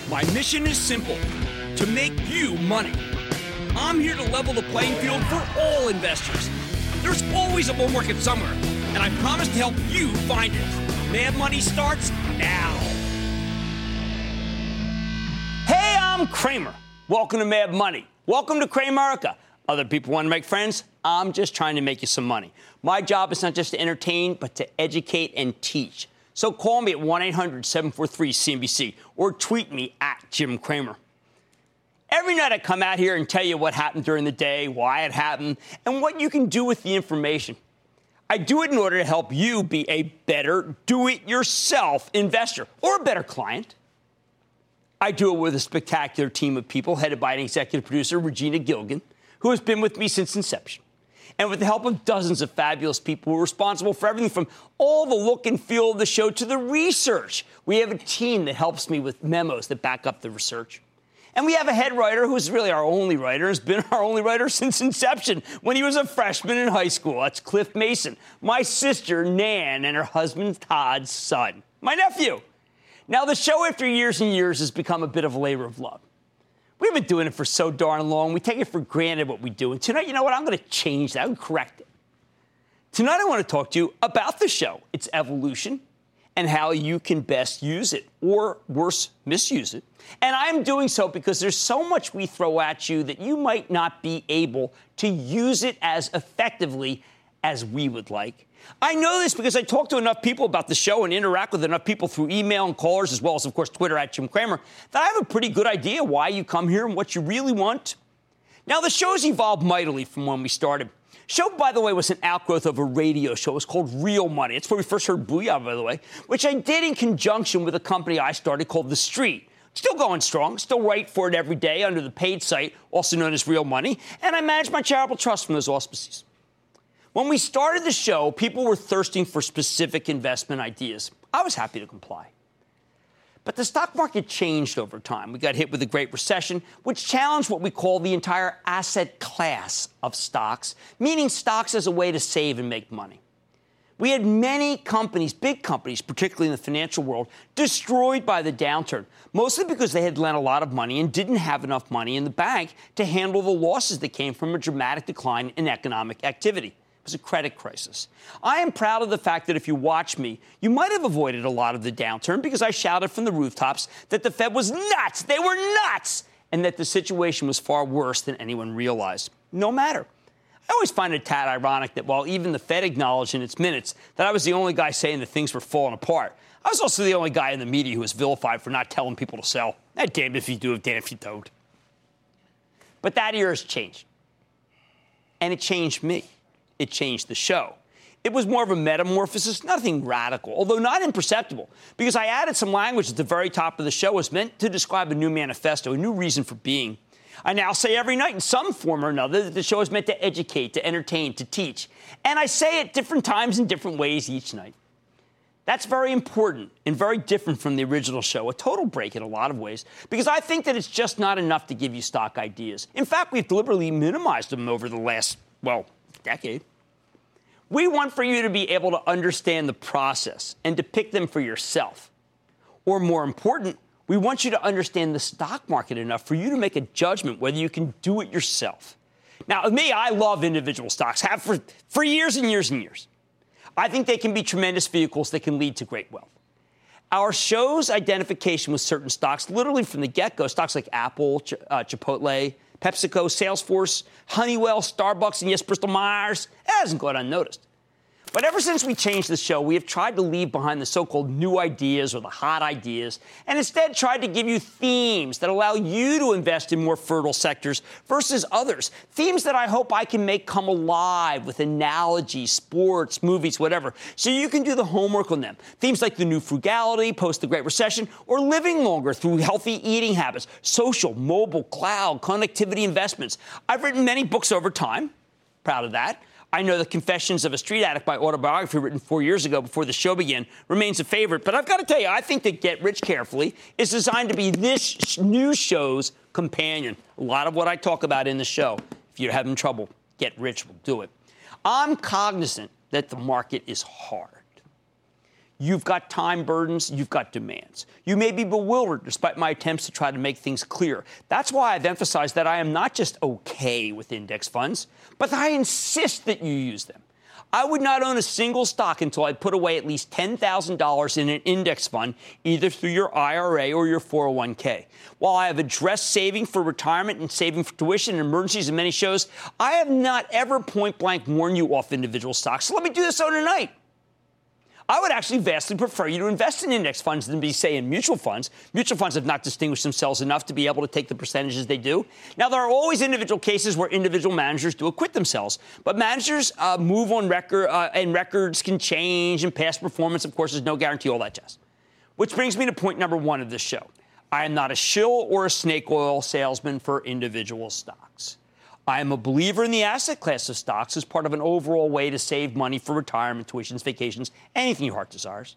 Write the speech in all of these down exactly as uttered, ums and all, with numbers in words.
My mission is simple, to make you money. I'm here to level the playing field for all investors. There's always a bull market somewhere, and I promise to help you find it. Mad Money starts now. Hey, I'm Cramer. Welcome to Mad Money. Welcome to Cramerica. Other people want to make friends. I'm just trying to make you some money. My job is not just to entertain, but to educate and teach. So call me at one eight hundred seven four three C N B C or tweet me at Jim Cramer. Every night I come out here and tell you what happened during the day, why it happened, and what you can do with the information. I do it in order to help you be a better do-it-yourself investor or a better client. I do it with a spectacular team of people headed by an executive producer, Regina Gilgan, who has been with me since inception. And with the help of dozens of fabulous people who are responsible for everything from all the look and feel of the show to the research. We have a team that helps me with memos that back up the research. And we have a head writer who's really our only writer, has been our only writer since inception, when he was a freshman in high school. That's Cliff Mason, my sister, Nan, and her husband, Todd's son, my nephew. Now, the show, after years and years, has become a bit of a labor of love. We've been doing it for so darn long. We take it for granted what we do. And tonight, you know what? I'm going to change that. I'm going to correct it. Tonight, I want to talk to you about the show, its evolution, and how you can best use it, or worse, misuse it. And I'm doing so because there's so much we throw at you that you might not be able to use it as effectively as we would like. I know this because I talk to enough people about the show and interact with enough people through email and callers, as well as, of course, Twitter at Jim Cramer, that I have a pretty good idea why you come here and what you really want. Now, the show's evolved mightily from when we started. Show, by the way, was an outgrowth of a radio show. It was called Real Money. It's where we first heard Booyah, by the way, which I did in conjunction with a company I started called The Street. Still going strong, still write for it every day under the paid site, also known as Real Money, and I manage my charitable trust from those auspices. When we started the show, people were thirsting for specific investment ideas. I was happy to comply. But the stock market changed over time. We got hit with the Great Recession, which challenged what we call the entire asset class of stocks, meaning stocks as a way to save and make money. We had many companies, big companies, particularly in the financial world, destroyed by the downturn, mostly because they had lent a lot of money and didn't have enough money in the bank to handle the losses that came from a dramatic decline in economic activity. It was a credit crisis. I am proud of the fact that if you watch me, you might have avoided a lot of the downturn because I shouted from the rooftops that the Fed was nuts. They were nuts. And that the situation was far worse than anyone realized. No matter. I always find it a tad ironic that while even the Fed acknowledged in its minutes that I was the only guy saying that things were falling apart, I was also the only guy in the media who was vilified for not telling people to sell. Eh, damned if you do, damned if you don't. But that era has changed. And it changed me. It changed the show. It was more of a metamorphosis, nothing radical, although not imperceptible, because I added some language at the very top of the show was meant to describe a new manifesto, a new reason for being. I now say every night in some form or another that the show is meant to educate, to entertain, to teach. And I say it different times in different ways each night. That's very important and very different from the original show, a total break in a lot of ways, because I think that it's just not enough to give you stock ideas. In fact, we've deliberately minimized them over the last, well, decade. We want for you to be able to understand the process and to pick them for yourself. Or more important, we want you to understand the stock market enough for you to make a judgment whether you can do it yourself. Now, with me, I love individual stocks, have for, for years and years and years. I think they can be tremendous vehicles that can lead to great wealth. Our show's identification with certain stocks, literally from the get-go, stocks like Apple, Ch- uh, Chipotle, PepsiCo, Salesforce, Honeywell, Starbucks, and yes, Bristol Myers, it hasn't gone unnoticed. But ever since we changed the show, we have tried to leave behind the so-called new ideas or the hot ideas and instead tried to give you themes that allow you to invest in more fertile sectors versus others. Themes that I hope I can make come alive with analogies, sports, movies, whatever, so you can do the homework on them. Themes like the new frugality, post the Great Recession, or living longer through healthy eating habits, social, mobile, cloud, connectivity investments. I've written many books over time. Proud of that. I know The Confessions of a Street Addict, my autobiography written four years ago before the show began, remains a favorite. But I've got to tell you, I think that Get Rich Carefully is designed to be this new show's companion. A lot of what I talk about in the show, if you're having trouble, Get Rich will do it. I'm cognizant that the market is hard. You've got time burdens. You've got demands. You may be bewildered despite my attempts to try to make things clear. That's why I've emphasized that I am not just okay with index funds, but that I insist that you use them. I would not own a single stock until I put away at least ten thousand dollars in an index fund, either through your I R A or your four oh one k. While I have addressed saving for retirement and saving for tuition and emergencies in many shows, I have not ever point-blank warned you off individual stocks. So let me do this so tonight. I would actually vastly prefer you to invest in index funds than be, say, in mutual funds. Mutual funds have not distinguished themselves enough to be able to take the percentages they do. Now, there are always individual cases where individual managers do acquit themselves. But managers uh, move on record, uh, and records can change, and past performance, of course, is no guarantee, all that jazz. Which brings me to point number one of this show. I am not a shill or a snake oil salesman for individual stocks. I am a believer in the asset class of stocks as part of an overall way to save money for retirement, tuitions, vacations, anything your heart desires.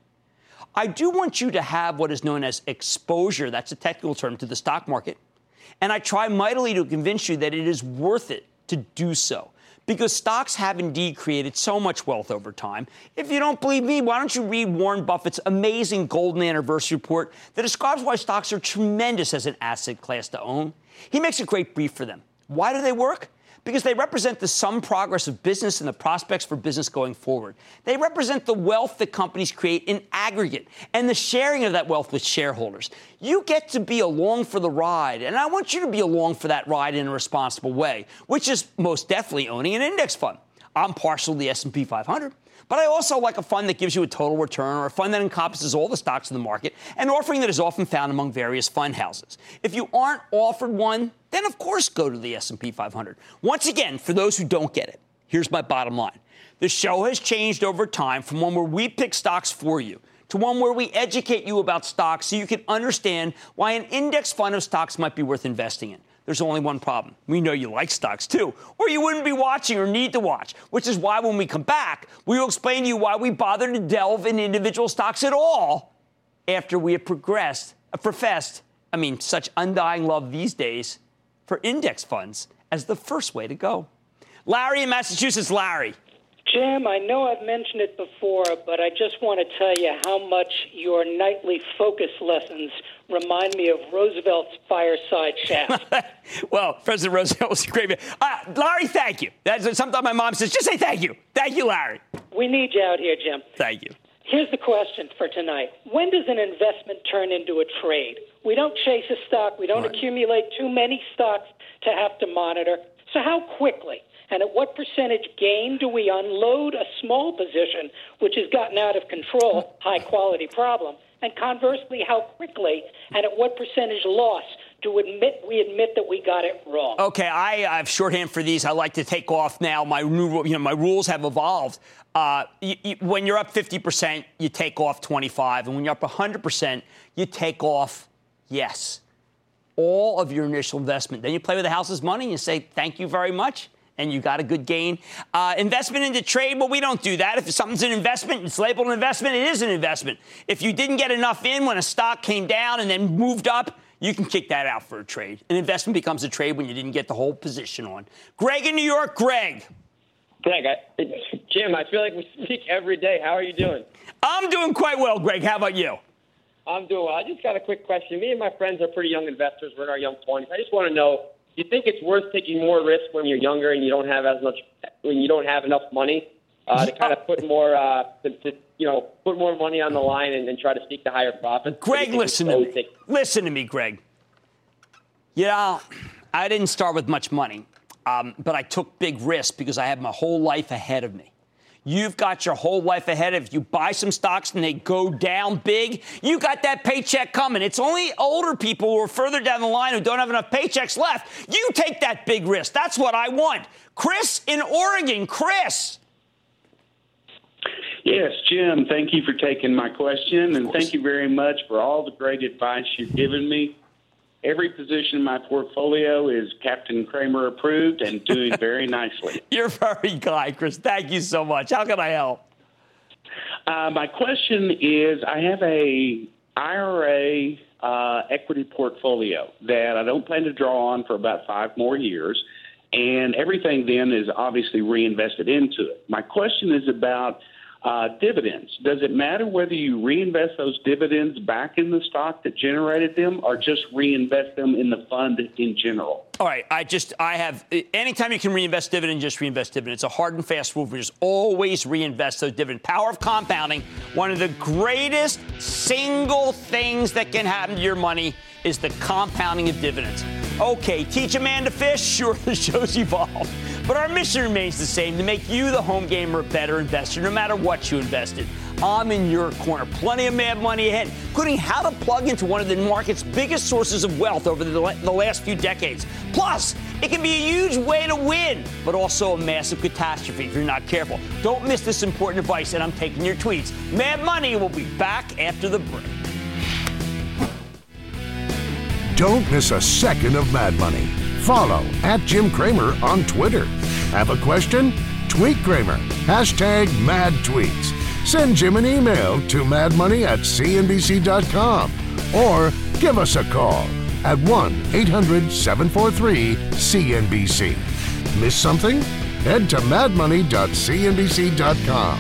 I do want you to have what is known as exposure, that's a technical term, to the stock market. And I try mightily to convince you that it is worth it to do so, because stocks have indeed created so much wealth over time. If you don't believe me, why don't you read Warren Buffett's amazing Golden Anniversary report that describes why stocks are tremendous as an asset class to own? He makes a great brief for them. Why do they work? Because they represent the sum progress of business and the prospects for business going forward. They represent the wealth that companies create in aggregate and the sharing of that wealth with shareholders. You get to be along for the ride, and I want you to be along for that ride in a responsible way, which is most definitely owning an index fund. I'm partial to the S and P five hundred. But I also like a fund that gives you a total return, or a fund that encompasses all the stocks in the market, an offering that is often found among various fund houses. If you aren't offered one, then of course go to the S and P five hundred. Once again, for those who don't get it, here's my bottom line. The show has changed over time from one where we pick stocks for you to one where we educate you about stocks so you can understand why an index fund of stocks might be worth investing in. There's only one problem. We know you like stocks, too, or you wouldn't be watching or need to watch, which is why when we come back, we will explain to you why we bother to delve in individual stocks at all after we have progressed, uh, professed, I mean, such undying love these days for index funds as the first way to go. Larry in Massachusetts. Larry. Jim, I know I've mentioned it before, but I just want to tell you how much your nightly focus lessons remind me of Roosevelt's fireside chat. Well, President Roosevelt was a great man. Uh, Larry, thank you. That's sometimes my mom says, just say thank you. Thank you, Larry. We need you out here, Jim. Thank you. Here's the question for tonight. When does an investment turn into a trade? We don't chase a stock. We don't right. accumulate too many stocks to have to monitor. So how quickly and at what percentage gain do we unload a small position which has gotten out of control, high-quality problem? And conversely, how quickly and at what percentage loss do admit we admit that we got it wrong? Okay, I, I have shorthand for these. I like to take off now. My new, you know, my rules have evolved. Uh, you, you, when you're up fifty percent, you take off twenty-five, and when you're up one hundred percent, you take off, yes, all of your initial investment. Then you play with the house's money and you say, thank you very much. And you got a good gain. Uh, investment into trade, well, we don't do that. If something's an investment, it's labeled an investment, it is an investment. If you didn't get enough in when a stock came down and then moved up, you can kick that out for a trade. An investment becomes a trade when you didn't get the whole position on. Greg in New York. Greg. Greg, I, Jim, I feel like we speak every day. How are you doing? I'm doing quite well, Greg. How about you? I'm doing well. I just got a quick question. Me and my friends are pretty young investors. We're in our young twenties. I just want to know, do you think it's worth taking more risk when you're younger and you don't have as much, when you don't have enough money, uh, to kind of put more, uh, to, to, you know, put more money on the line and, and try to seek the higher profits? Greg, listen to me. Take- listen to me, Greg. You know, I didn't start with much money, um, but I took big risks because I had my whole life ahead of me. You've got your whole life ahead of you. Buy some stocks and they go down big, you got that paycheck coming. It's only older people who are further down the line who don't have enough paychecks left. You take that big risk. That's what I want. Chris in Oregon. Chris. Yes, Jim, thank you for taking my question, and thank you very much for all the great advice you've given me. Every position in my portfolio is Captain Cramer approved and doing very nicely. You're very kind, Chris. Thank you so much. How can I help? Uh, my question is, I have a I R A uh, equity portfolio that I don't plan to draw on for about five more years, and everything then is obviously reinvested into it. My question is about uh, dividends. Does it matter whether you reinvest those dividends back in the stock that generated them or just reinvest them in the fund in general? All right, I just, I have, anytime you can reinvest dividend, just reinvest dividend. It's a hard and fast rule. We just always reinvest those dividends. Power of compounding, one of the greatest single things that can happen to your money is the compounding of dividends. Okay, teach a man to fish? Sure, the show's evolved. But our mission remains the same, to make you, the home gamer, a better investor, no matter what you invested. I'm in your corner. Plenty of mad money ahead, including how to plug into one of the market's biggest sources of wealth over the, the last few decades. Plus, it can be a huge way to win, but also a massive catastrophe if you're not careful. Don't miss this important advice, and I'm taking your tweets. Mad Money will be back after the break. Don't miss a second of Mad Money. Follow at Jim Cramer on Twitter. Have a question? Tweet Cramer. Hashtag Mad Tweets. Send Jim an email to madmoney at c n b c dot com or give us a call at one eight hundred seven four three C N B C. Miss something? Head to mad money dot c n b c dot com.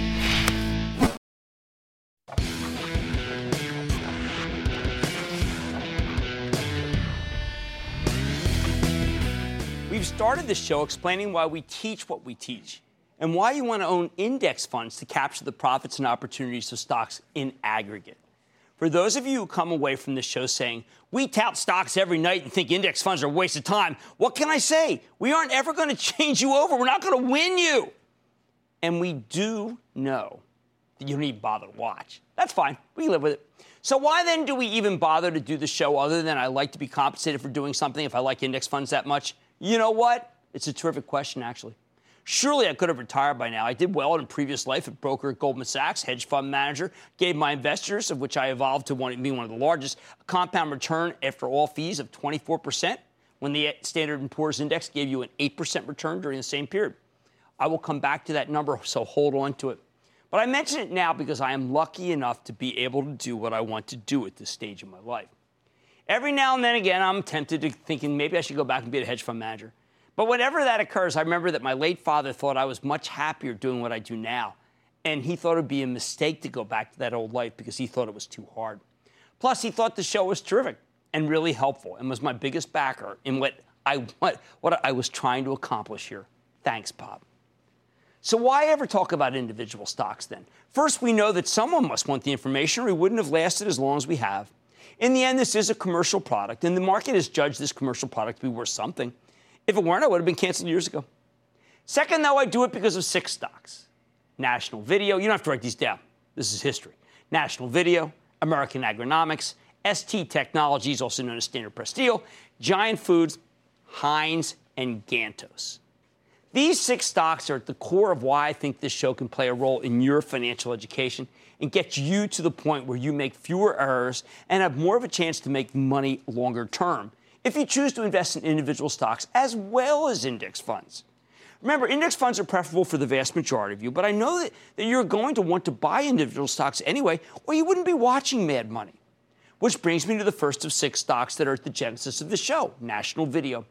We've started the show explaining why we teach what we teach and why you want to own index funds to capture the profits and opportunities of stocks in aggregate. For those of you who come away from this show saying, we tout stocks every night and think index funds are a waste of time, what can I say? We aren't ever going to change you over. We're not going to win you. And we do know that you don't even bother to watch. That's fine. We live with it. So why then do we even bother to do the show other than I like to be compensated for doing something if I like index funds that much? You know what? It's a terrific question, actually. Surely I could have retired by now. I did well in a previous life at broker at Goldman Sachs, hedge fund manager, gave my investors, of which I evolved to one, be one of the largest, a compound return after all fees of twenty-four percent, when the Standard and Poor's Index gave you an eight percent return during the same period. I will come back to that number, so hold on to it. But I mention it now because I am lucky enough to be able to do what I want to do at this stage of my life. Every now and then again, I'm tempted to thinking maybe I should go back and be a hedge fund manager. But whenever that occurs, I remember that my late father thought I was much happier doing what I do now. And he thought it would be a mistake to go back to that old life because he thought it was too hard. Plus, he thought the show was terrific and really helpful and was my biggest backer in what I, what, what I was trying to accomplish here. Thanks, Pop. So why ever talk about individual stocks then? First, we know that someone must want the information or we wouldn't have lasted as long as we have. In the end, this is a commercial product, and the market has judged this commercial product to be worth something. If it weren't, I would have been canceled years ago. Second, though, I do it because of six stocks. National Video, you don't have to write these down. This is history. National Video, American Agronomics, S T Technologies, also known as Standard Press Steel, Giant Foods, Heinz, and Gantos. These six stocks are at the core of why I think this show can play a role in your financial education and get you to the point where you make fewer errors and have more of a chance to make money longer term if you choose to invest in individual stocks as well as index funds. Remember, index funds are preferable for the vast majority of you, but I know that, that you're going to want to buy individual stocks anyway, or you wouldn't be watching Mad Money. Which brings me to the first of six stocks that are at the genesis of the show, National Video.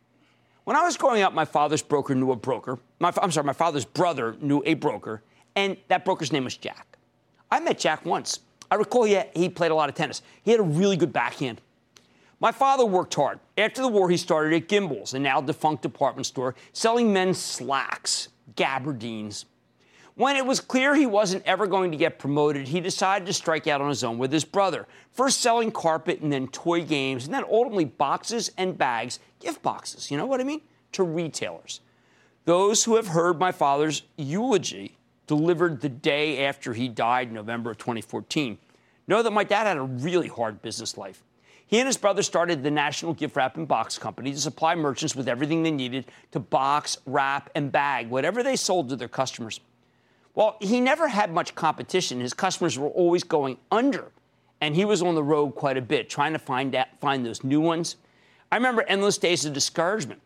When I was growing up, my father's broker knew a broker. My, I'm sorry, my father's brother knew a broker, and that broker's name was Jack. I met Jack once. I recall he, had, he played a lot of tennis. He had a really good backhand. My father worked hard. After the war, he started at Gimbel's, a now defunct department store, selling men's slacks, gabardines. When it was clear he wasn't ever going to get promoted, he decided to strike out on his own with his brother, first selling carpet and then toy games, and then ultimately boxes and bags, gift boxes, you know what I mean, to retailers. Those who have heard my father's eulogy delivered the day after he died in November of twenty fourteen know that my dad had a really hard business life. He and his brother started the National Gift Wrap and Box Company to supply merchants with everything they needed to box, wrap, and bag whatever they sold to their customers. Well, he never had much competition. His customers were always going under, and he was on the road quite a bit, trying to find that, find those new ones. I remember endless days of discouragement.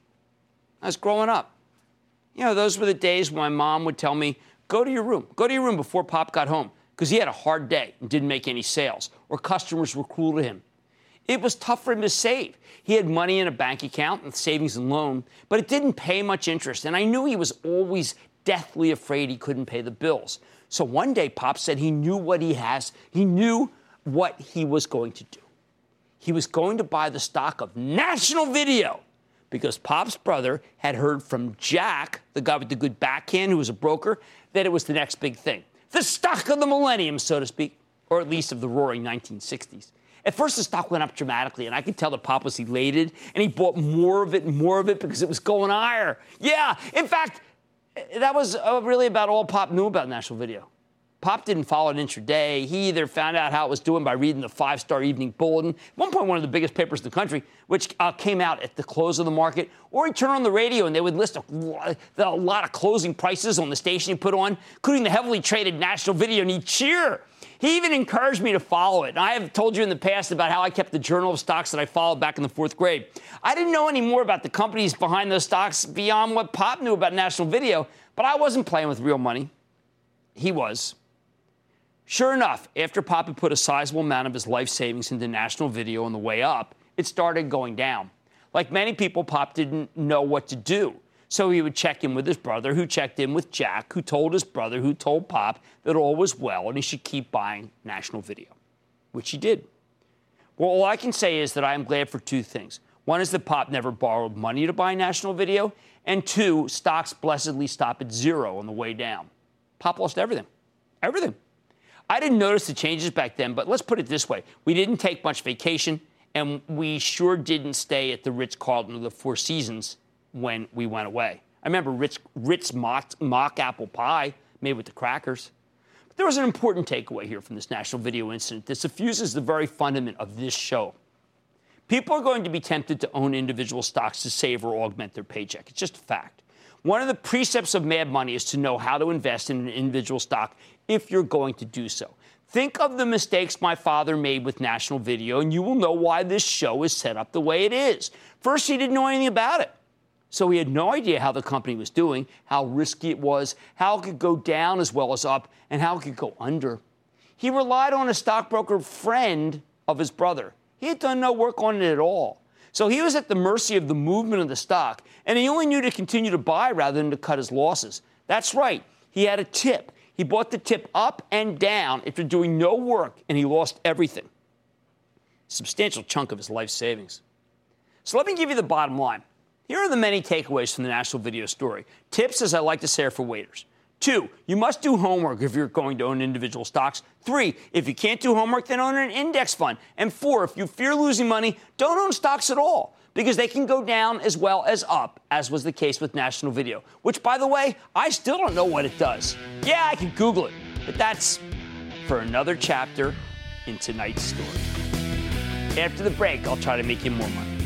I was growing up. You know, those were the days when my mom would tell me, go to your room. Go to your room before Pop got home, because he had a hard day and didn't make any sales, or customers were cruel to him. It was tough for him to save. He had money in a bank account and savings and loan, but it didn't pay much interest, and I knew he was always deathly afraid he couldn't pay the bills. So one day, Pop said he knew what he has. He knew what he was going to do. He was going to buy the stock of National Video because Pop's brother had heard from Jack, the guy with the good backhand who was a broker, that it was the next big thing. The stock of the millennium, so to speak, or at least of the roaring nineteen sixties. At first, the stock went up dramatically, and I could tell that Pop was elated, and he bought more of it and more of it because it was going higher. Yeah, in fact, that was uh, really about all Pop knew about National Video. Pop didn't follow it intraday. He either found out how it was doing by reading the five-star Evening Bulletin, at one point one of the biggest papers in the country, which uh, came out at the close of the market, or he turned on the radio and they would list a, a lot of closing prices on the station he put on, including the heavily traded National Video, and he'd cheer. He even encouraged me to follow it. And I have told you in the past about how I kept the journal of stocks that I followed back in the fourth grade. I didn't know any more about the companies behind those stocks beyond what Pop knew about National Video, but I wasn't playing with real money. He was. Sure enough, after Pop had put a sizable amount of his life savings into National Video on the way up, it started going down. Like many people, Pop didn't know what to do. So he would check in with his brother, who checked in with Jack, who told his brother, who told Pop that all was well and he should keep buying National Video, which he did. Well, all I can say is that I am glad for two things. One is that Pop never borrowed money to buy National Video, and two, stocks blessedly stop at zero on the way down. Pop lost everything. Everything. I didn't notice the changes back then, but let's put it this way. We didn't take much vacation, and we sure didn't stay at the Ritz-Carlton or the Four Seasons when we went away. I remember Ritz, Ritz mock, mock apple pie made with the crackers. But there was an important takeaway here from this National Video incident that suffuses the very fundament of this show. People are going to be tempted to own individual stocks to save or augment their paycheck. It's just a fact. One of the precepts of Mad Money is to know how to invest in an individual stock if you're going to do so. Think of the mistakes my father made with National Video, and you will know why this show is set up the way it is. First, he didn't know anything about it. So he had no idea how the company was doing, how risky it was, how it could go down as well as up, and how it could go under. He relied on a stockbroker friend of his brother. He had done no work on it at all. So he was at the mercy of the movement of the stock, and he only knew to continue to buy rather than to cut his losses. That's right. He had a tip. He bought the tip up and down after doing no work, and he lost everything. A substantial chunk of his life savings. So let me give you the bottom line. Here are the many takeaways from the National Video story. Tips, as I like to say, are for waiters. Two, you must do homework if you're going to own individual stocks. Three, if you can't do homework, then own an index fund. And four, if you fear losing money, don't own stocks at all, because they can go down as well as up, as was the case with National Video, which, by the way, I still don't know what it does. Yeah, I can Google it, but that's for another chapter in tonight's story. After the break, I'll try to make you more money.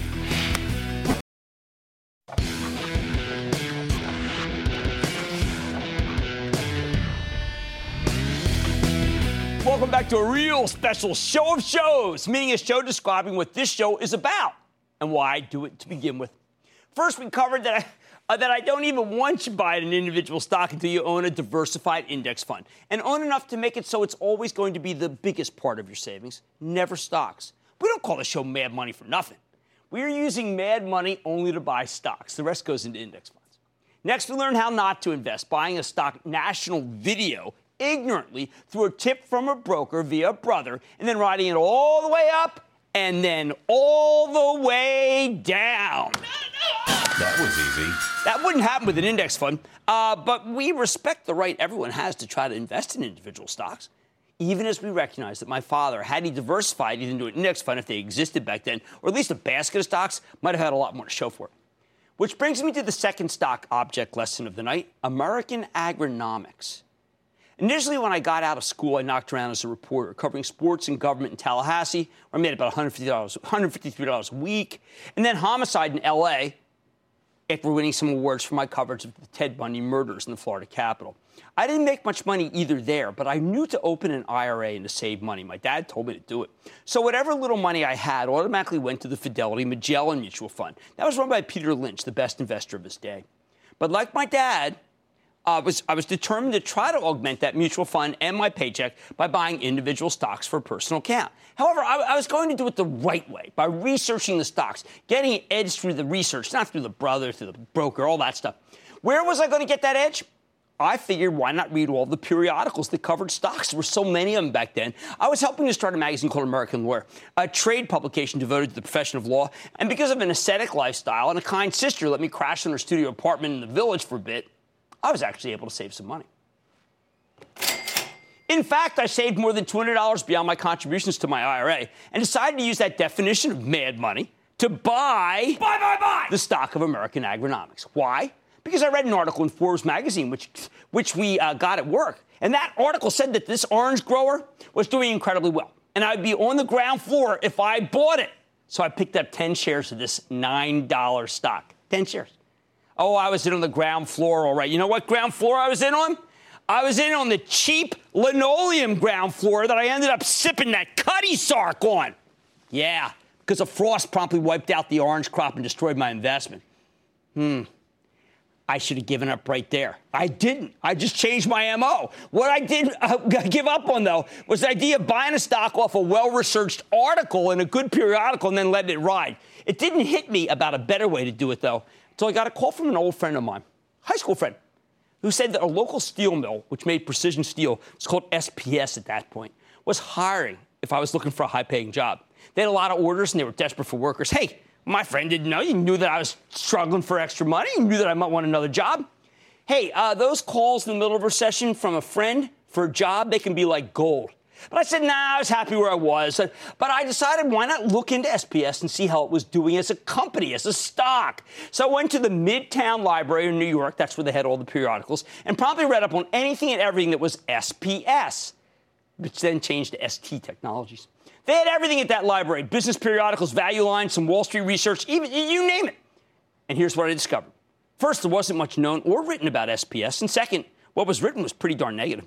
Welcome back to a real special show of shows, meaning a show describing what this show is about and why I do it to begin with. First, we covered that I, uh, that I don't even want you to buy an individual stock until you own a diversified index fund and own enough to make it so it's always going to be the biggest part of your savings, never stocks. We don't call the show Mad Money for nothing. We're using Mad Money only to buy stocks. The rest goes into index funds. Next, we learn how not to invest, buying a stock, National Video, ignorantly through a tip from a broker via a brother, and then riding it all the way up and then all the way down. That was easy. That wouldn't happen with an index fund, uh, but we respect the right everyone has to try to invest in individual stocks, even as we recognize that my father, had he diversified it into an index fund if they existed back then, or at least a basket of stocks, might have had a lot more to show for it. Which brings me to the second stock object lesson of the night, American Agronomics. Initially, when I got out of school, I knocked around as a reporter, covering sports and government in Tallahassee, where I made about one hundred fifty dollars, one hundred fifty-three dollars a week, and then homicide in L A, after winning some awards for my coverage of the Ted Bundy murders in the Florida Capitol. I didn't make much money either there, but I knew to open an I R A and to save money. My dad told me to do it. So whatever little money I had automatically went to the Fidelity Magellan Mutual Fund. That was run by Peter Lynch, the best investor of his day. But like my dad, Uh, was, I was determined to try to augment that mutual fund and my paycheck by buying individual stocks for a personal account. However, I, I was going to do it the right way, by researching the stocks, getting an edge through the research, not through the brother, through the broker, all that stuff. Where was I going to get that edge? I figured why not read all the periodicals that covered stocks? There were so many of them back then. I was helping to start a magazine called American Lawyer, a trade publication devoted to the profession of law. And because of an ascetic lifestyle and a kind sister let me crash in her studio apartment in the Village for a bit, I was actually able to save some money. In fact, I saved more than two hundred dollars beyond my contributions to my I R A and decided to use that definition of mad money to buy, buy, buy, buy the stock of American Agronomics. Why? Because I read an article in Forbes magazine, which, which we uh, got at work. And that article said that this orange grower was doing incredibly well. And I'd be on the ground floor if I bought it. So I picked up ten shares of this nine dollar stock. ten shares. Oh, I was in on the ground floor, all right. You know what ground floor I was in on? I was in on the cheap linoleum ground floor that I ended up sipping that Cuddy Sark on. Yeah, because a frost promptly wiped out the orange crop and destroyed my investment. Hmm. I should have given up right there. I didn't. I just changed my M O. What I did uh, give up on, though, was the idea of buying a stock off a well-researched article in a good periodical and then letting it ride. It didn't hit me about a better way to do it, though, until I got a call from an old friend of mine, high school friend, who said that a local steel mill, which made precision steel, it was called S P S at that point, was hiring if I was looking for a high-paying job. They had a lot of orders, and they were desperate for workers. Hey, my friend didn't know. You knew that I was struggling for extra money. You knew that I might want another job. Hey, uh, those calls in the middle of a recession from a friend for a job, they can be like gold. But I said, nah, I was happy where I was. But I decided, why not look into S P S and see how it was doing as a company, as a stock? So I went to the Midtown Library in New York. That's where they had all the periodicals. And promptly read up on anything and everything that was S P S, which then changed to S T Technologies. They had everything at that library, business periodicals, value lines, some Wall Street research, even you name it. And here's what I discovered. First, there wasn't much known or written about S P S. And second, what was written was pretty darn negative.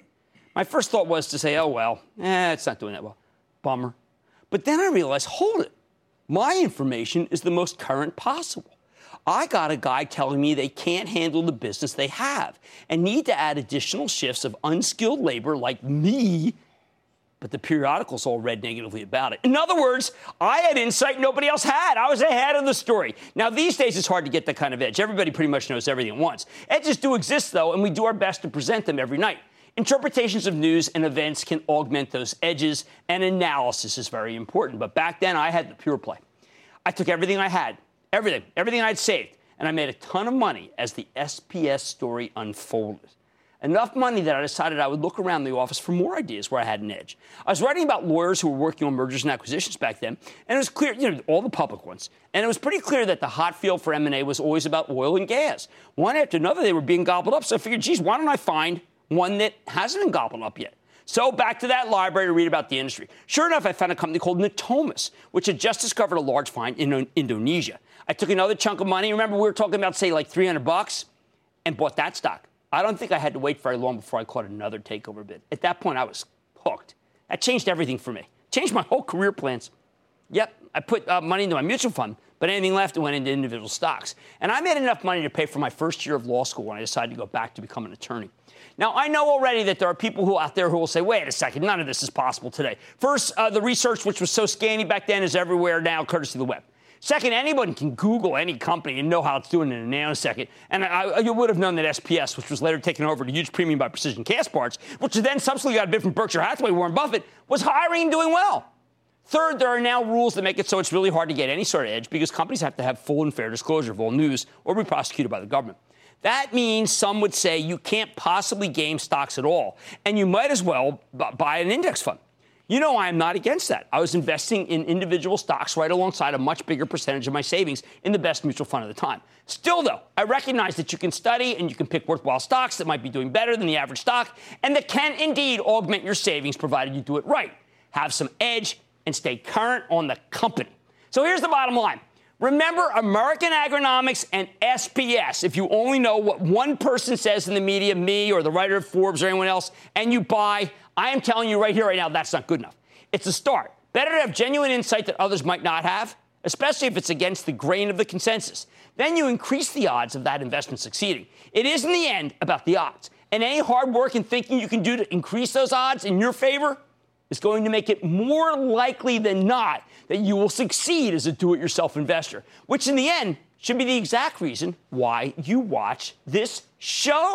My first thought was to say, oh, well, eh, it's not doing that well. Bummer. But then I realized, hold it. My information is the most current possible. I got a guy telling me they can't handle the business they have and need to add additional shifts of unskilled labor like me, but the periodicals all read negatively about it. In other words, I had insight nobody else had. I was ahead of the story. Now, these days, it's hard to get that kind of edge. Everybody pretty much knows everything at once. Edges do exist, though, and we do our best to present them every night. Interpretations of news and events can augment those edges, and analysis is very important. But back then, I had the pure play. I took everything I had, everything, everything I'd saved, and I made a ton of money as the S P S story unfolded. Enough money that I decided I would look around the office for more ideas where I had an edge. I was writing about lawyers who were working on mergers and acquisitions back then, and it was clear, you know, all the public ones. And it was pretty clear that the hot field for M and A was always about oil and gas. One after another, they were being gobbled up. So I figured, geez, why don't I find one that hasn't been gobbled up yet? So back to that library to read about the industry. Sure enough, I found a company called Natomas, which had just discovered a large find in Indonesia. I took another chunk of money. Remember, we were talking about, say, like three hundred bucks, and bought that stock. I don't think I had to wait very long before I caught another takeover bid. At that point, I was hooked. That changed everything for me. Changed my whole career plans. Yep, I put uh, money into my mutual fund, but anything left went into individual stocks. And I made enough money to pay for my first year of law school when I decided to go back to become an attorney. Now, I know already that there are people who out there who will say, wait a second, none of this is possible today. First, uh, the research, which was so scanty back then, is everywhere now, courtesy of the web. Second, anyone can Google any company and know how it's doing in a nanosecond. And I, you would have known that S P S, which was later taken over at a huge premium by Precision Castparts, which then subsequently got a bid from Berkshire Hathaway, Warren Buffett, was hiring and doing well. Third, there are now rules that make it so it's really hard to get any sort of edge because companies have to have full and fair disclosure of all news or be prosecuted by the government. That means some would say you can't possibly game stocks at all, and you might as well b- buy an index fund. You know, I'm not against that. I was investing in individual stocks right alongside a much bigger percentage of my savings in the best mutual fund at the time. Still, though, I recognize that you can study and you can pick worthwhile stocks that might be doing better than the average stock and that can indeed augment your savings provided you do it right. Have some edge and stay current on the company. So here's the bottom line. Remember American Agronomics and S P S. If you only know what one person says in the media, me or the writer of Forbes or anyone else, and you buy, I am telling you right here, right now, that's not good enough. It's a start. Better to have genuine insight that others might not have, especially if it's against the grain of the consensus. Then you increase the odds of that investment succeeding. It is, in the end, about the odds. And any hard work and thinking you can do to increase those odds in your favor is going to make it more likely than not that you will succeed as a do-it-yourself investor, which in the end should be the exact reason why you watch this show.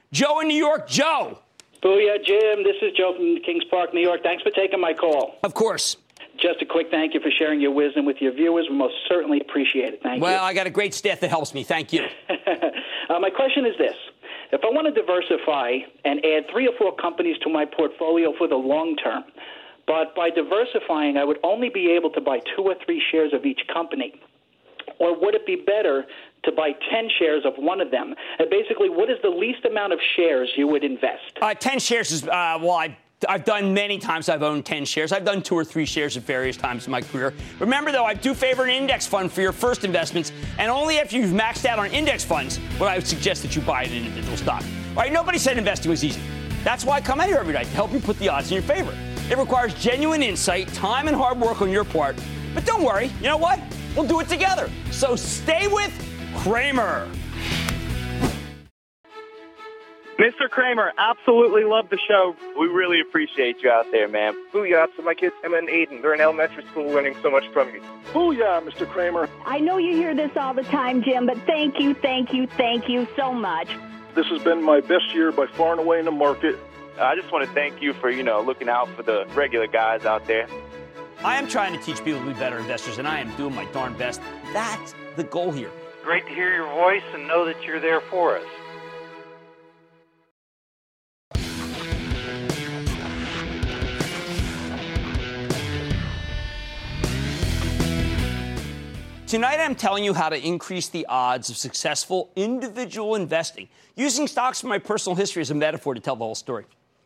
Joe in New York. Joe. Booyah, Jim. This is Joe from Kings Park, New York. Thanks for taking my call. Of course. Just a quick thank you for sharing your wisdom with your viewers. We most certainly appreciate it. Thank well, you. Well, I got a great staff that helps me. Thank you. uh, my question is this. If I want to diversify and add three or four companies to my portfolio for the long term, but by diversifying, I would only be able to buy two or three shares of each company, or would it be better to buy ten shares of one of them? And basically, what is the least amount of shares you would invest? Uh, ten shares is, uh, well, I, I've done many times I've owned ten shares. I've done two or three shares at various times in my career. Remember, though, I do favor an index fund for your first investments, and only after you've maxed out on index funds would I would suggest that you buy an individual stock. All right, nobody said investing was easy. That's why I come out here every night to help you put the odds in your favor. It requires genuine insight, time, and hard work on your part. But don't worry, you know what? We'll do it together. So stay with Cramer. Mister Cramer, absolutely love the show. We really appreciate you out there, man. Booyah to my kids, Emma and Aiden. They're in elementary school learning so much from you. Booyah, Mister Cramer. I know you hear this all the time, Jim, but thank you, thank you, thank you so much. This has been my best year by far and away in the market. I just want to thank you for, you know, looking out for the regular guys out there. I am trying to teach people to be better investors, and I am doing my darn best. That's the goal here. Great to hear your voice and know that you're there for us. Tonight, I'm telling you how to increase the odds of successful individual investing, using stocks from my personal history as a metaphor to tell the whole story.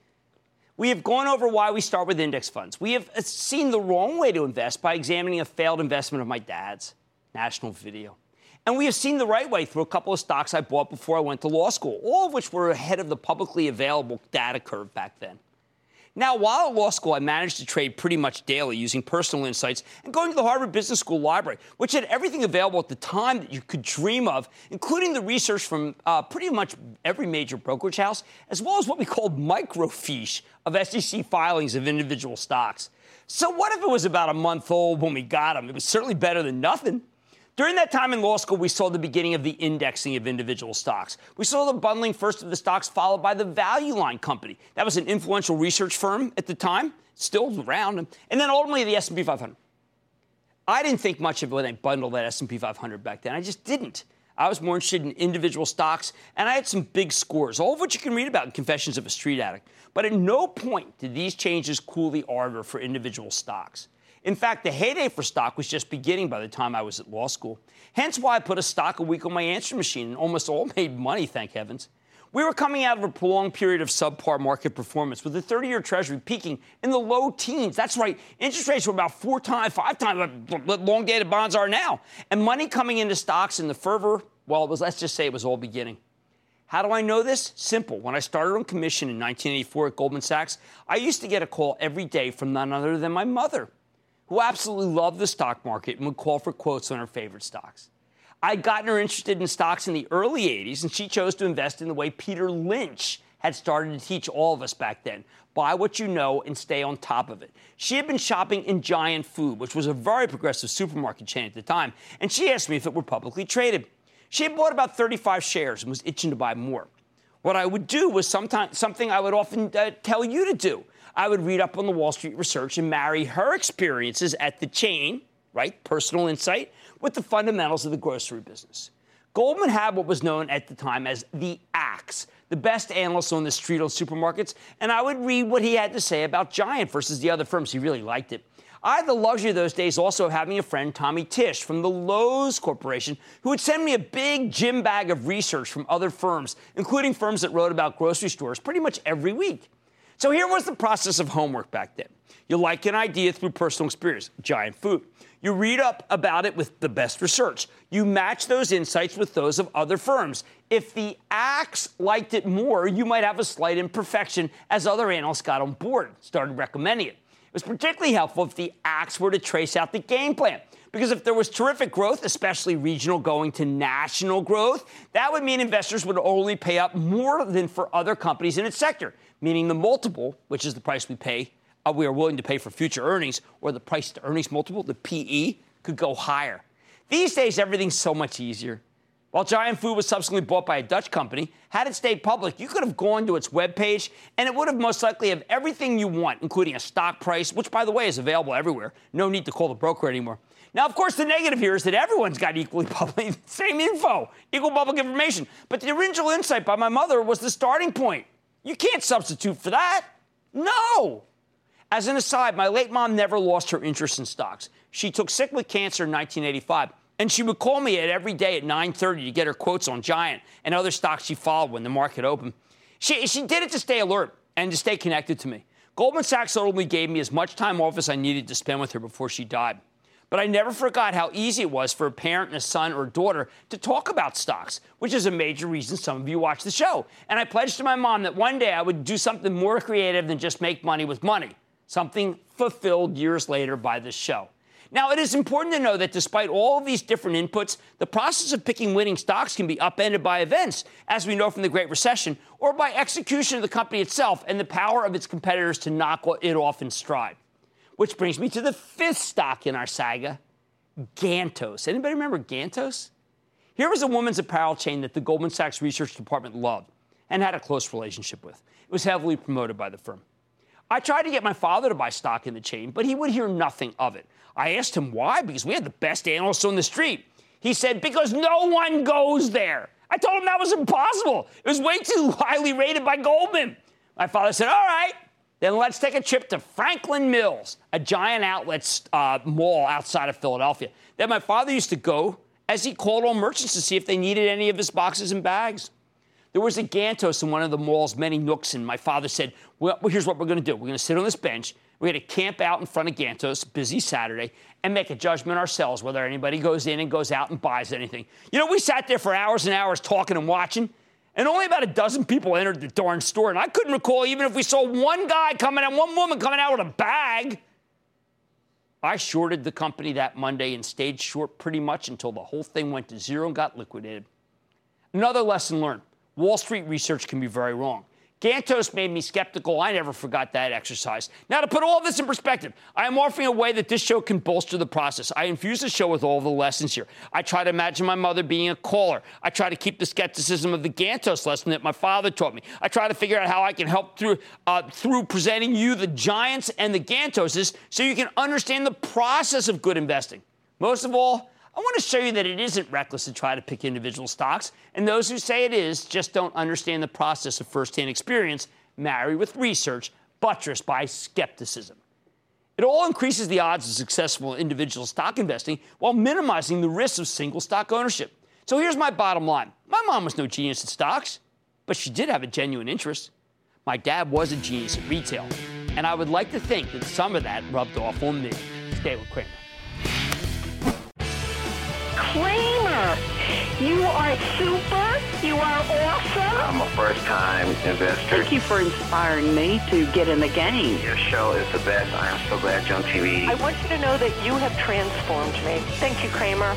We have gone over why we start with index funds. We have seen the wrong way to invest by examining a failed investment of my dad's, National Video. And we have seen the right way through a couple of stocks I bought before I went to law school, all of which were ahead of the publicly available data curve back then. Now, while at law school, I managed to trade pretty much daily using personal insights and going to the Harvard Business School library, which had everything available at the time that you could dream of, including the research from uh, pretty much every major brokerage house, as well as what we called microfiche of S E C filings of individual stocks. So what if it was about a month old when we got them? It was certainly better than nothing. During that time in law school, we saw the beginning of the indexing of individual stocks. We saw the bundling first of the stocks, followed by the Value Line Company. That was an influential research firm at the time, still around, and then ultimately the S and P five hundred. I didn't think much of it when they bundled that S and P five hundred back then. I just didn't. I was more interested in individual stocks, and I had some big scores, all of which you can read about in Confessions of a Street Addict. But at no point did these changes cool the ardor for individual stocks. In fact, the heyday for stock was just beginning by the time I was at law school. Hence why I put a stock a week on my answer machine and almost all made money, thank heavens. We were coming out of a prolonged period of subpar market performance with the thirty-year Treasury peaking in the low teens. That's right. Interest rates were about four times, five times what long-dated bonds are now. And money coming into stocks in the fervor, well, it was, let's just say it was all beginning. How do I know this? Simple. When I started on commission in nineteen eighty-four at Goldman Sachs, I used to get a call every day from none other than my mother, who absolutely loved the stock market and would call for quotes on her favorite stocks. I'd gotten her interested in stocks in the early eighties, and she chose to invest in the way Peter Lynch had started to teach all of us back then. Buy what you know and stay on top of it. She had been shopping in Giant Food, which was a very progressive supermarket chain at the time, and she asked me if it were publicly traded. She had bought about thirty-five shares and was itching to buy more. What I would do was sometimes something I would often uh, tell you to do. I would read up on the Wall Street research and marry her experiences at the chain, right, personal insight, with the fundamentals of the grocery business. Goldman had what was known at the time as the Axe, the best analyst on the street on supermarkets, and I would read what he had to say about Giant versus the other firms. He really liked it. I had the luxury those days also of having a friend, Tommy Tisch, from the Lowe's Corporation, who would send me a big gym bag of research from other firms, including firms that wrote about grocery stores pretty much every week. So here was the process of homework back then. You like an idea through personal experience, Giant Food. You read up about it with the best research. You match those insights with those of other firms. If the Axe liked it more, you might have a slight imperfection as other analysts got on board, started recommending it. It was particularly helpful if the Axe were to trace out the game plan, because if there was terrific growth, especially regional going to national growth, that would mean investors would only pay up more than for other companies in its sector, meaning the multiple, which is the price we pay, uh, we are willing to pay for future earnings, or the price to earnings multiple, the P E, could go higher. These days, everything's so much easier. While Giant Food was subsequently bought by a Dutch company, had it stayed public, you could have gone to its webpage, and it would have most likely have everything you want, including a stock price, which, by the way, is available everywhere. No need to call the broker anymore. Now, of course, the negative here is that everyone's got equally public, same info, equal public information. But the original insight by my mother was the starting point. You can't substitute for that. No. As an aside, my late mom never lost her interest in stocks. She took sick with cancer in nineteen eighty-five. And she would call me at every day at nine thirty to get her quotes on Giant and other stocks she followed when the market opened. She, she did it to stay alert and to stay connected to me. Goldman Sachs ultimately gave me as much time off as I needed to spend with her before she died. But I never forgot how easy it was for a parent and a son or a daughter to talk about stocks, which is a major reason some of you watch the show. And I pledged to my mom that one day I would do something more creative than just make money with money, something fulfilled years later by this show. Now, it is important to know that despite all of these different inputs, the process of picking winning stocks can be upended by events, as we know from the Great Recession, or by execution of the company itself and the power of its competitors to knock it off in stride. Which brings me to the fifth stock in our saga, Gantos. Anybody remember Gantos? Here was a women's apparel chain that the Goldman Sachs research department loved and had a close relationship with. It was heavily promoted by the firm. I tried to get my father to buy stock in the chain, but he would hear nothing of it. I asked him why, because we had the best analysts on the street. He said, because no one goes there. I told him that was impossible. It was way too highly rated by Goldman. My father said, all right, then let's take a trip to Franklin Mills, a giant outlet uh, mall outside of Philadelphia. Then my father used to go as he called on merchants to see if they needed any of his boxes and bags. There was a Gantos in one of the mall's many nooks, and my father said, well, here's what we're going to do. We're going to sit on this bench. We're going to camp out in front of Gantos, busy Saturday, and make a judgment ourselves whether anybody goes in and goes out and buys anything. You know, we sat there for hours and hours talking and watching, and only about a dozen people entered the darn store, and I couldn't recall even if we saw one guy coming out, one woman coming out with a bag. I shorted the company that Monday and stayed short pretty much until the whole thing went to zero and got liquidated. Another lesson learned. Wall Street research can be very wrong. Gantos made me skeptical. I never forgot that exercise. Now, to put all this in perspective, I am offering a way that this show can bolster the process. I infuse the show with all the lessons here. I try to imagine my mother being a caller. I try to keep the skepticism of the Gantos lesson that my father taught me. I try to figure out how I can help through uh, through presenting you the giants and the Gantoses so you can understand the process of good investing. Most of all, I want to show you that it isn't reckless to try to pick individual stocks, and those who say it is just don't understand the process of first-hand experience, married with research, buttressed by skepticism. It all increases the odds of successful individual stock investing while minimizing the risks of single stock ownership. So here's my bottom line. My mom was no genius at stocks, but she did have a genuine interest. My dad was a genius at retail, and I would like to think that some of that rubbed off on me. Stay with Cramer. Kramer, you are super. You are awesome. I'm a first-time investor. Thank you for inspiring me to get in the game. Your show is the best. I am so glad you're on T V. I want you to know that you have transformed me. Thank you, Kramer.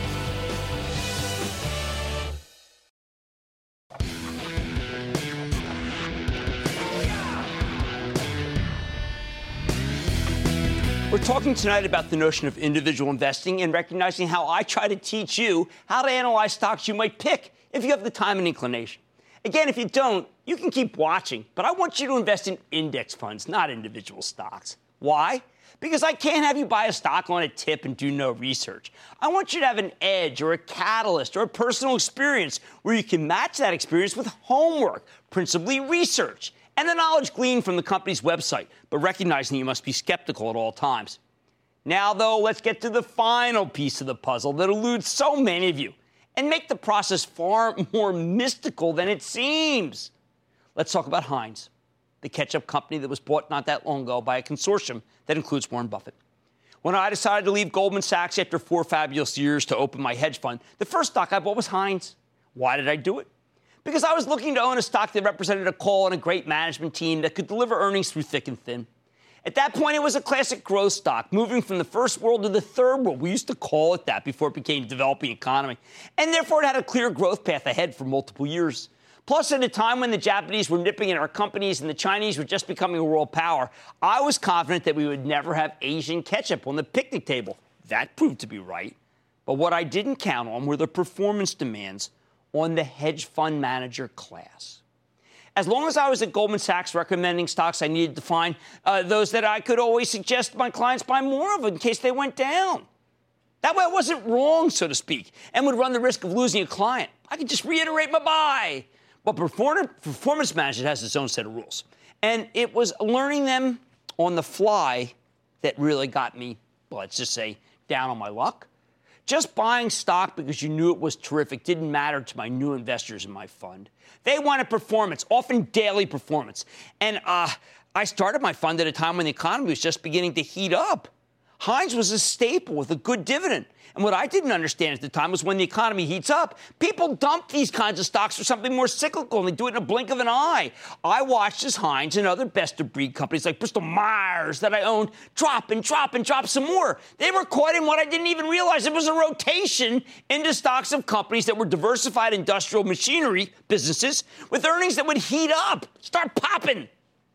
We're talking tonight about the notion of individual investing and recognizing how I try to teach you how to analyze stocks you might pick if you have the time and inclination. Again, if you don't, you can keep watching, but I want you to invest in index funds, not individual stocks. Why? Because I can't have you buy a stock on a tip and do no research. I want you to have an edge or a catalyst or a personal experience where you can match that experience with homework, principally research, and the knowledge gleaned from the company's website, but recognizing you must be skeptical at all times. Now, though, let's get to the final piece of the puzzle that eludes so many of you and make the process far more mystical than it seems. Let's talk about Heinz, the ketchup company that was bought not that long ago by a consortium that includes Warren Buffett. When I decided to leave Goldman Sachs after four fabulous years to open my hedge fund, the first stock I bought was Heinz. Why did I do it? Because I was looking to own a stock that represented a call and a great management team that could deliver earnings through thick and thin. At that point, it was a classic growth stock, moving from the first world to the third world. We used to call it that before it became a developing economy. And therefore, it had a clear growth path ahead for multiple years. Plus, at a time when the Japanese were nipping at our companies and the Chinese were just becoming a world power, I was confident that we would never have Asian ketchup on the picnic table. That proved to be right. But what I didn't count on were the performance demands on the hedge fund manager class. As long as I was at Goldman Sachs recommending stocks, I needed to find uh, those that I could always suggest my clients buy more of in case they went down. That way I wasn't wrong, so to speak, and would run the risk of losing a client. I could just reiterate my buy. But performance management has its own set of rules. And it was learning them on the fly that really got me, well, let's just say, down on my luck. Just buying stock because you knew it was terrific didn't matter to my new investors in my fund. They wanted performance, often daily performance. And uh, I started my fund at a time when the economy was just beginning to heat up. Heinz was a staple with a good dividend. And what I didn't understand at the time was when the economy heats up, people dump these kinds of stocks for something more cyclical, and they do it in a blink of an eye. I watched as Heinz and other best-of-breed companies like Bristol Myers that I owned drop and drop and drop some more. They were caught in what I didn't even realize. It was a rotation into stocks of companies that were diversified industrial machinery businesses with earnings that would heat up, start popping.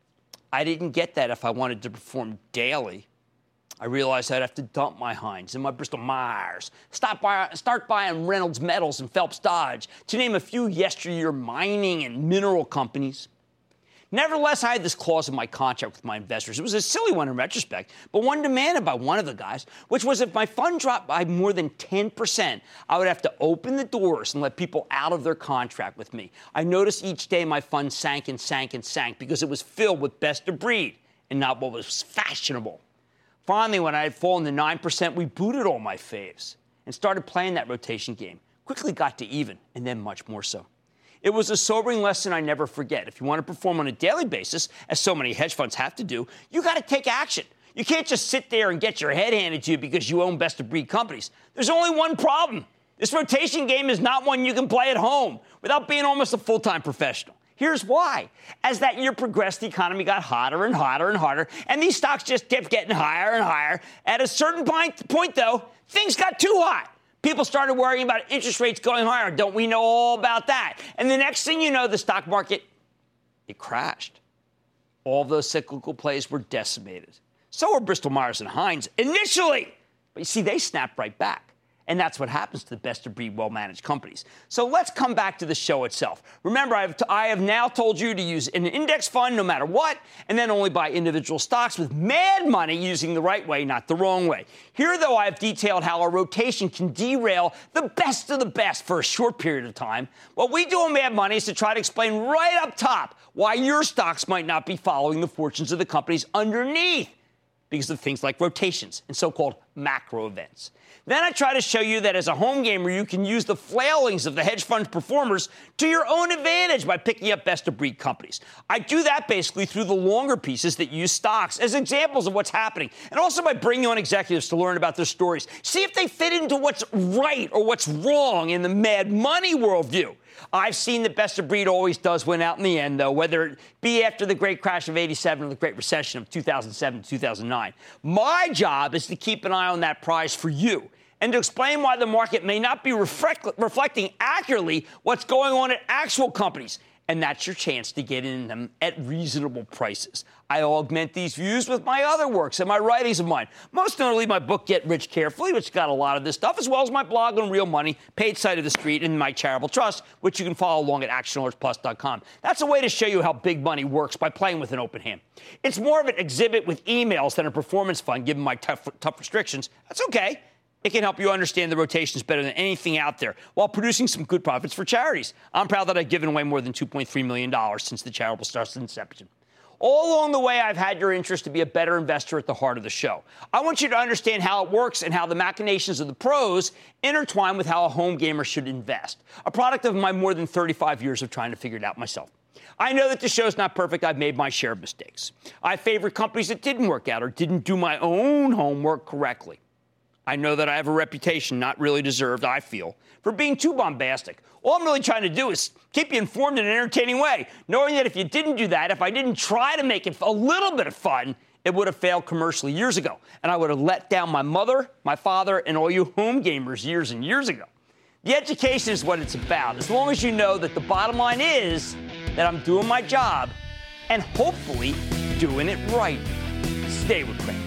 I didn't get that if I wanted to perform daily. I realized I'd have to dump my Heinz and my Bristol Myers, stop buy, start buying Reynolds Metals and Phelps Dodge, to name a few yesteryear mining and mineral companies. Nevertheless, I had this clause in my contract with my investors. It was a silly one in retrospect, but one demanded by one of the guys, which was if my fund dropped by more than ten percent, I would have to open the doors and let people out of their contract with me. I noticed each day my fund sank and sank and sank because it was filled with best of breed and not what was fashionable. Finally, when I had fallen to nine percent, we booted all my faves and started playing that rotation game. Quickly got to even, and then much more so. It was a sobering lesson I never forget. If you want to perform on a daily basis, as so many hedge funds have to do, you got to take action. You can't just sit there and get your head handed to you because you own best-of-breed companies. There's only one problem. This rotation game is not one you can play at home without being almost a full-time professional. Here's why. As that year progressed, the economy got hotter and hotter and hotter, and these stocks just kept getting higher and higher. At a certain point, point, though, things got too hot. People started worrying about interest rates going higher. Don't we know all about that? And the next thing you know, the stock market, it crashed. All those cyclical plays were decimated. So were Bristol Myers and Heinz initially. But you see, they snapped right back. And that's what happens to the best-of-breed, well-managed companies. So let's come back to the show itself. Remember, I've t- I have now told you to use an index fund no matter what, and then only buy individual stocks with mad money using the right way, not the wrong way. Here, though, I have detailed how a rotation can derail the best of the best for a short period of time. What we do on Mad Money is to try to explain right up top why your stocks might not be following the fortunes of the companies underneath because of things like rotations and so-called macro events. Then I try to show you that as a home gamer, you can use the flailings of the hedge fund performers to your own advantage by picking up best-of-breed companies. I do that basically through the longer pieces that use stocks as examples of what's happening, and also by bringing on executives to learn about their stories. See if they fit into what's right or what's wrong in the Mad Money worldview. I've seen that best of breed always does win out in the end, though, whether it be after the great crash of eighty-seven or the great recession of two thousand seven to two thousand nine. My job is to keep an eye on that prize for you and to explain why the market may not be reflect- reflecting accurately what's going on at actual companies. And that's your chance to get in them at reasonable prices. I augment these views with my other works and my writings of mine, most notably my book, Get Rich Carefully, which got a lot of this stuff, as well as my blog on Real Money, Paid Side of the Street, and my charitable trust, which you can follow along at action alerts plus dot com. That's a way to show you how big money works by playing with an open hand. It's more of an exhibit with emails than a performance fund, given my tough, tough restrictions. That's okay. It can help you understand the rotations better than anything out there while producing some good profits for charities. I'm proud that I've given away more than two point three million dollars since the charitable start's inception. All along the way, I've had your interest to be a better investor at the heart of the show. I want you to understand how it works and how the machinations of the pros intertwine with how a home gamer should invest, a product of my more than thirty-five years of trying to figure it out myself. I know that the show's not perfect. I've made my share of mistakes. I favored companies that didn't work out or didn't do my own homework correctly. I know that I have a reputation not really deserved, I feel, for being too bombastic. All I'm really trying to do is keep you informed in an entertaining way, knowing that if you didn't do that, if I didn't try to make it a little bit of fun, it would have failed commercially years ago, and I would have let down my mother, my father, and all you home gamers years and years ago. The education is what it's about, as long as you know that the bottom line is that I'm doing my job and hopefully doing it right. Stay with Cramer.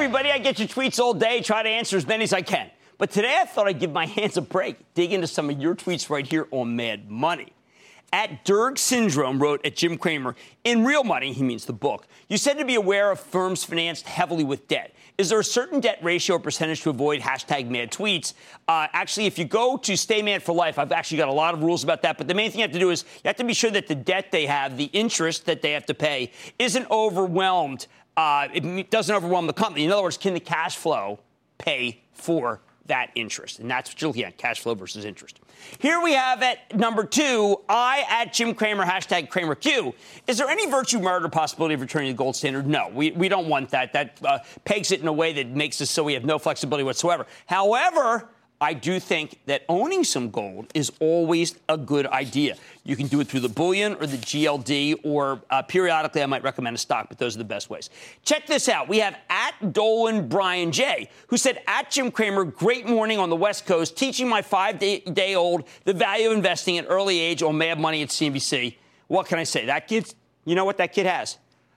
everybody. I get your tweets all day, try to answer as many as I can. But today I thought I'd give my hands a break, dig into some of your tweets right here on Mad Money. At Derg Syndrome wrote at Jim Cramer, in Real Money, he means the book, you said to be aware of firms financed heavily with debt. Is there a certain debt ratio or percentage to avoid hashtag mad tweets? Uh, actually, if you go to Stay Mad for Life, I've actually got a lot of rules about that. But the main thing you have to do is you have to be sure that the debt they have, the interest that they have to pay, isn't overwhelmed. Uh, it doesn't overwhelm the company. In other words, can the cash flow pay for that interest? And that's what you're looking at, cash flow versus interest. Here we have at number two, I at Jim Cramer, hashtag Cramer Q. Is there any virtue, merit, or possibility of returning to the gold standard? No, we, we don't want that. That uh, pegs it in a way that makes us so we have no flexibility whatsoever. However, I do think that owning some gold is always a good idea. You can do it through the bullion or the G L D, or uh, periodically I might recommend a stock, but those are the best ways. Check this out. We have at Dolan Brian J., who said, at Jim Cramer, great morning on the West Coast, teaching my five-day-old the value of investing at early age on Mad Money at C N B C. What can I say? That kid, you know what that kid has?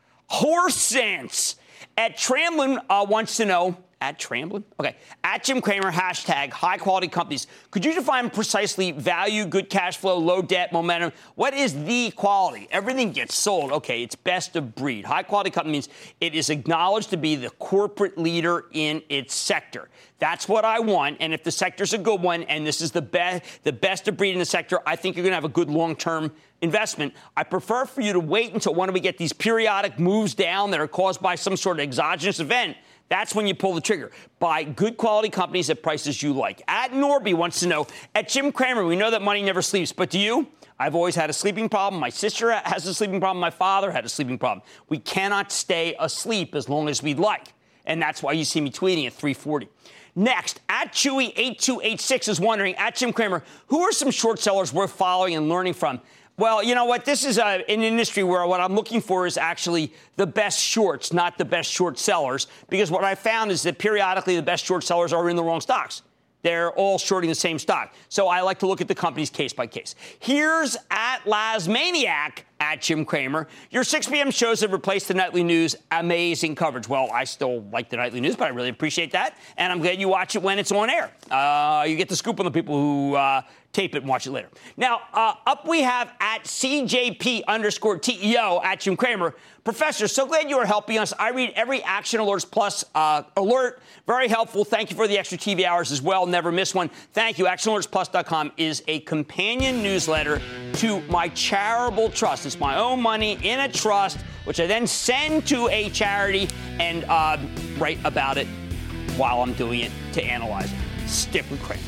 Horse sense. At Tramlin uh, wants to know, at Tramlin? Okay. At Jim Cramer, hashtag high-quality companies. Could you define precisely value, good cash flow, low debt, momentum? What is the quality? Everything gets sold. Okay, it's best of breed. High-quality company means it is acknowledged to be the corporate leader in its sector. That's what I want. And if the sector's a good one and this is the best, the best of breed in the sector, I think you're going to have a good long-term investment. I prefer for you to wait until when we get these periodic moves down that are caused by some sort of exogenous event. That's when you pull the trigger. Buy good quality companies at prices you like. At Norby wants to know, at Jim Cramer, we know that money never sleeps, but do you? I've always had a sleeping problem. My sister has a sleeping problem. My father had a sleeping problem. We cannot stay asleep as long as we'd like. And that's why you see me tweeting at three forty. Next, at Chewy eight two eight six is wondering, at Jim Cramer, who are some short sellers worth following and learning from? Well, you know what? This is a, an industry where what I'm looking for is actually the best shorts, not the best short sellers, because what I found is that periodically the best short sellers are in the wrong stocks. They're all shorting the same stock. So I like to look at the companies case by case. Here's at Lasmaniac, at Jim Cramer. Your six p.m. shows have replaced the nightly news. Amazing coverage. Well, I still like the nightly news, but I really appreciate that. And I'm glad you watch it when it's on air. Uh, you get the scoop on the people who uh, tape it and watch it later. Now, uh, up we have at C J P underscore T E O, at Jim Cramer. Professor, so glad you are helping us. I read every Action Alerts Plus uh, alert. Very helpful. Thank you for the extra T V hours as well. Never miss one. Thank you. action alerts plus dot com is a companion newsletter to my charitable trust. It's my own money in a trust, which I then send to a charity and uh, write about it while I'm doing it to analyze it. Stick with Cramer.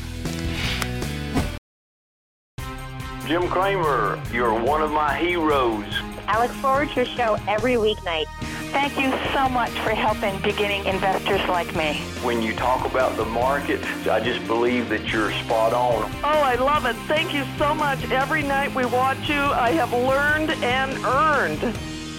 Jim Cramer, you're one of my heroes. I look forward to your show every weeknight. Thank you so much for helping beginning investors like me. When you talk about the market, I just believe that you're spot on. Oh, I love it. Thank you so much. Every night we watch you, I have learned and earned.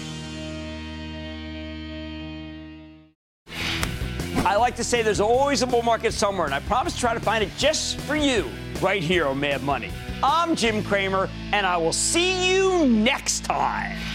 I like to say there's always a bull market somewhere, and I promise to try to find it just for you right here on Mad Money. I'm Jim Cramer, and I will see you next time.